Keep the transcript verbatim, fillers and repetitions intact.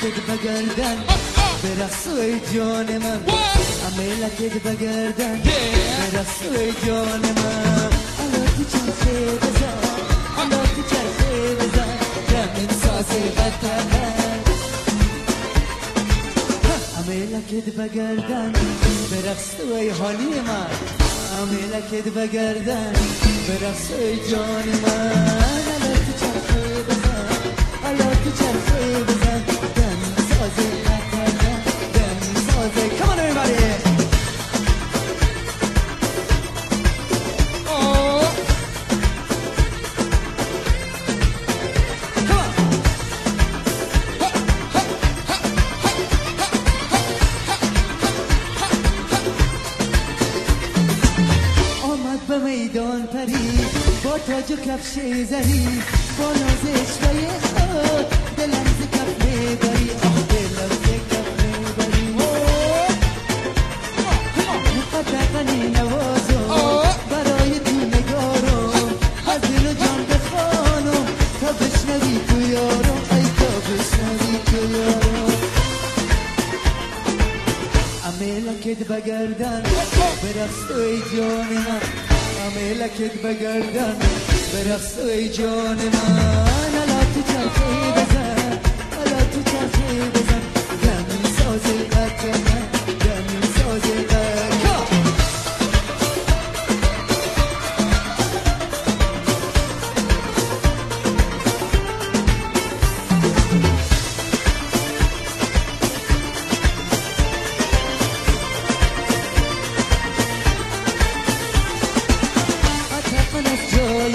لکت بگردن برقص ای جان من همه لکت بگردن برقص ای جان من حالا تو چرخه بزن حالا تو چرخه بزن دمین ساز وطن همه لکت بگردن برقص ای حالی من همه لکت بگردن برقص ای جان من حالا تو چرخه بزن حالا تو چرخه بزن دمین ساز وطن دمین ساز Come on everybody به میدان پری با تاج و کفش زری با ناز عشقای خود دلم ز کف میبری آه دلم ز کف میبری قدقنی نوازم برای تو نگارم از دل و جان بخوانم تا بشنوی تو یارم ای تا بشنوی تو یارم همه لکت بگردن برقص ای جان من همه لکت بگردن برقص ای جان من حالا تو چرخه بزن حالا تو چرخه بزن دمین ساز وطن دمین ساز وطن جای